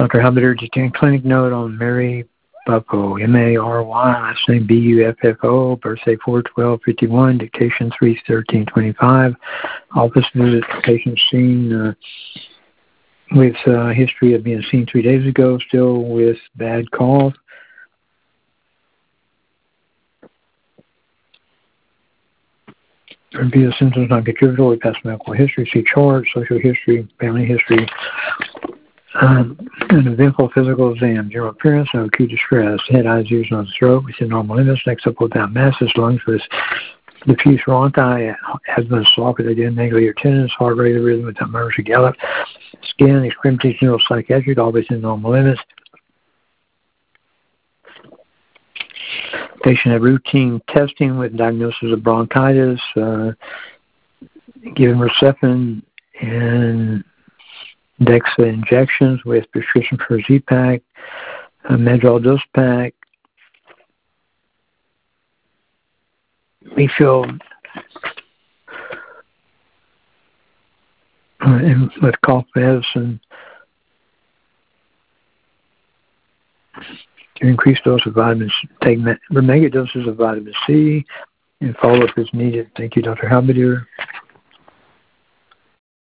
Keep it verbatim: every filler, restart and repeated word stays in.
Doctor Halbiter, just a clinic note on Mary Buffo, M A R Y, last name B U F F O, birthday four twelve fifty-one, dictation three thirteen twenty-five, office visit, patient seen uh, with uh, history of being seen three days ago, still with bad cough. Review the symptoms not contributory, past medical history, see chart, social history, family history, um, an eventful physical exam, general appearance, no acute distress, head, eyes, ears, nose, throat, within normal limits, next up without masses, lungs with diffuse bronchi, asthma, slough, they did negative attendance, heart rate, rhythm without murmurs or gallop, skin, extremities, neuropsychiatric, all within normal limits. Patient had routine testing with diagnosis of bronchitis, uh, given Recefin and Dexa injections with prescription for Z-Pak, uh, Medrol dose pack. Refill uh, and with cough medicine. Increase dose of vitamins, take mega doses of vitamin C, and follow up as needed. Thank you, Doctor Halbiter.